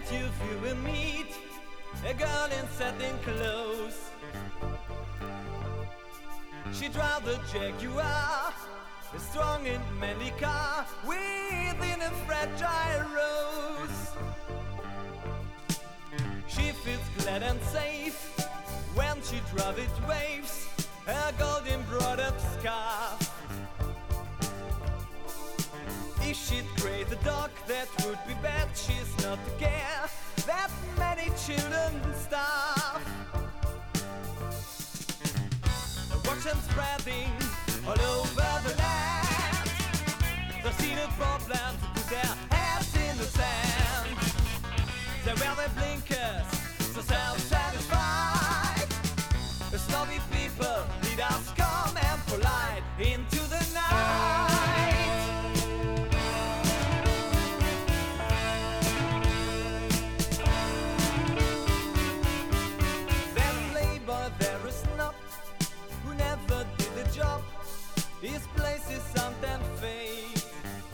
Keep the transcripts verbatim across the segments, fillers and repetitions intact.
you will meet a girl in satin clothes. She drives a Jaguar, a strong and manly car within a fragile rose. She feels glad and safe when she drives it waves her gold embroidered scarf. If she'd create a dog, that would be bad. She's not to care that many children starve. Watch them spreading all over the land. They see the problem to put their heads in the sand. They wear their blinkers, so self-satisfied. The snobby people lead us calm and polite into the night. That playboy there is not, who never did the job. His place is something fake.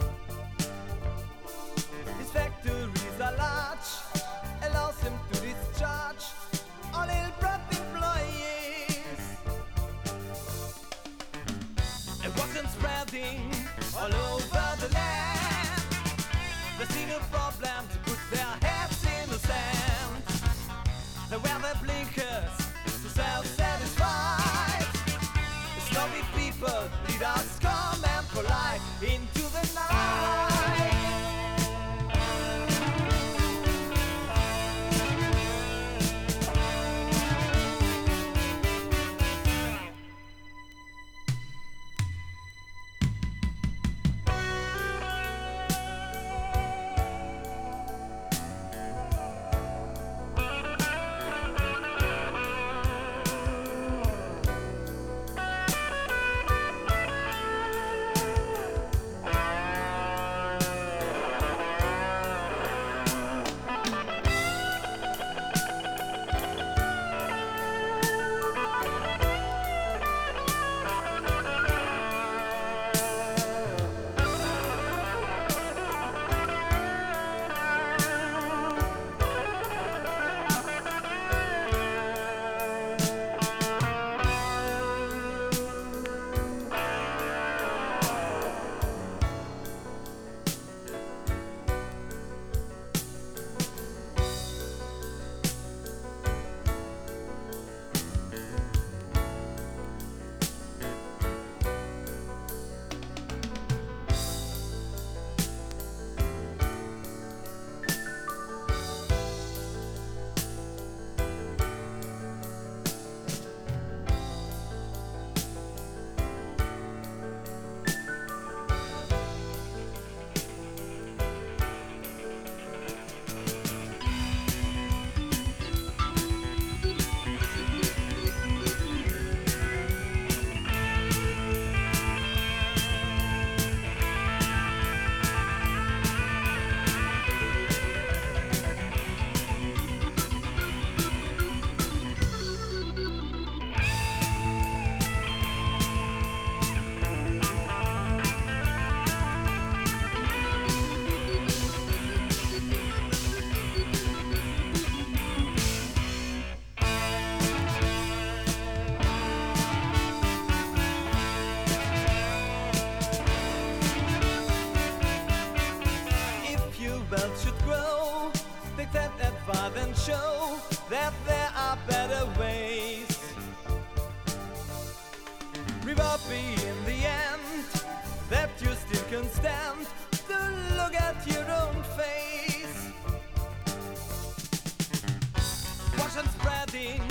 His factories are large, allows him to discharge all ill-bred employees. It wasn't spreading all over the land. They see no problem to put their heads in the sand. They wear their blinkers, so self-satisfied. The snobby people lead us calm and polite into the night. Wealth should grow, take that advice and show that there are better ways. Reward be in the end that you still can stand to look at your own face. Watch them spreading